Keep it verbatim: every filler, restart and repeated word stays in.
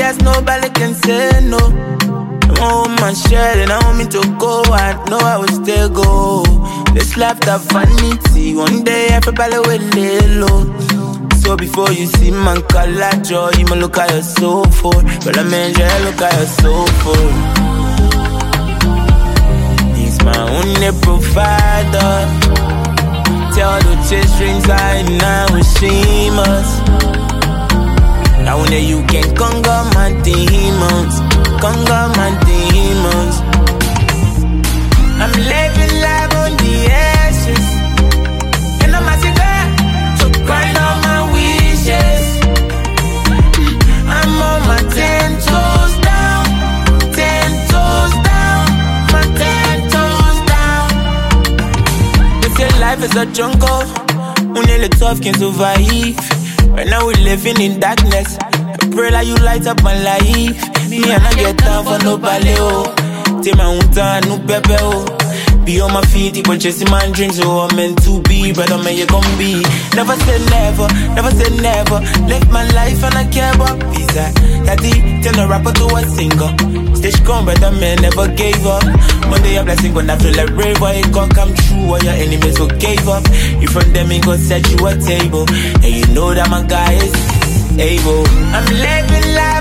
yes, nobody can say no. I want my share and I want me to go. I know I will still go. This life that vanity. One day everybody will lay low. So before you see man color joy, you may look at your soul for. But I mean, yeah, look at your soul for. He's my only provider. Tell the chase strings I now with Sheamus. Now only you can conquer my demons, conquer my demons. I'm living life on the ashes, and I'm a cigar, so grind on my wishes. I'm on my ten toes down, ten toes down, my ten toes down. They say life is a jungle, only the tough can survive. Right now we living in darkness. I pray that you light up my life. Me and I get down for nobody, oh. Take my own time, no pepe, oh. Be on my feet, people chasing my dreams, oh. I'm meant to be, brother, man, you gon' be. Never say never, never say never. Live my life and I care about pizza. Daddy, turn a rapper to a singer. Stay strong, brother, man, never gave up. One day a blessing when I feel like brave, why it gon' come true, all your enemies will gave up. You from them, it gon' set you a table. And you know that my guy is able. I'm living life